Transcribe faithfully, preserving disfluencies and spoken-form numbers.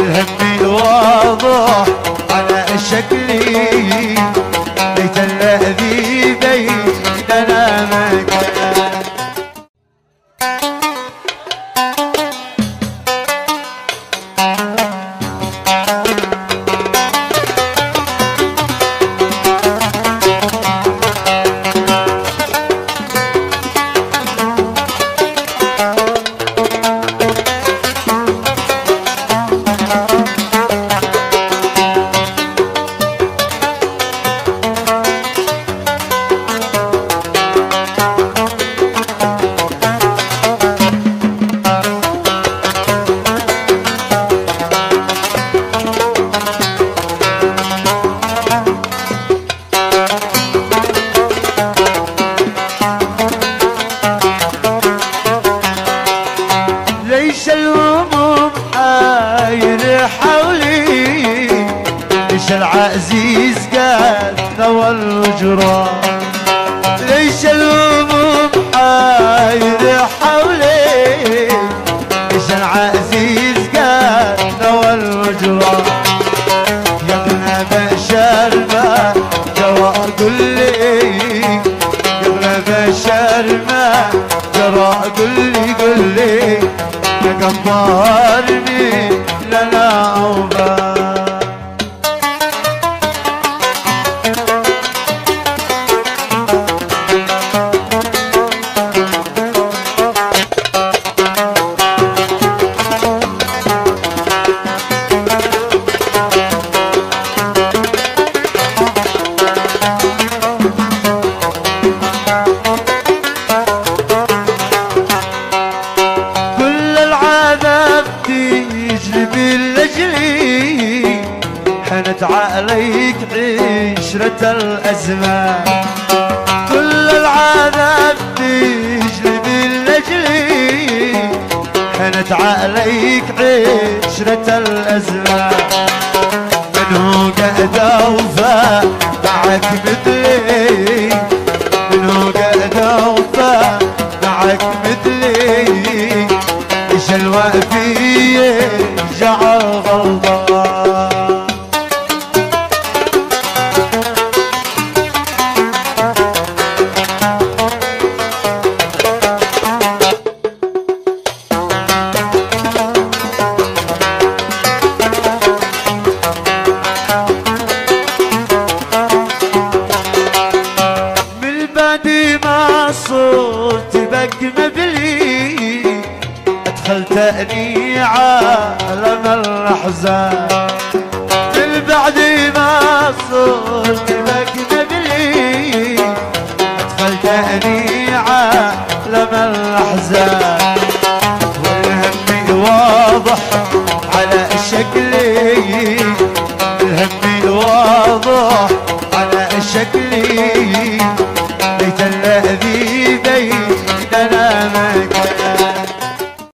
الهم واضح على شكلي، ليت الذي بيننا مكان. ليش الهموم حاير حولي، ليش العزيز قال نوى الجراح، ليش الهموم حاير حولي، ليش العزيز قال نوى الجراح. يا ابن بشر ما جرى قل لي، يا ابن بشر ما جرى قل لي قل لي، يا قمرني لنا أوبا. حنت عليك عشرة الأزمان، كل العذاب تجلب لأجلي، حنت عليك عشرة الأزمان. منو قد أوفى معك مثلي، منو قد أوفى معك مثلي، إيش الوفي جعل غلطان. صرت بك مبلي، أدخلتني عالم الأحزان، من بعد ما صرت بك مبلي، أدخلتني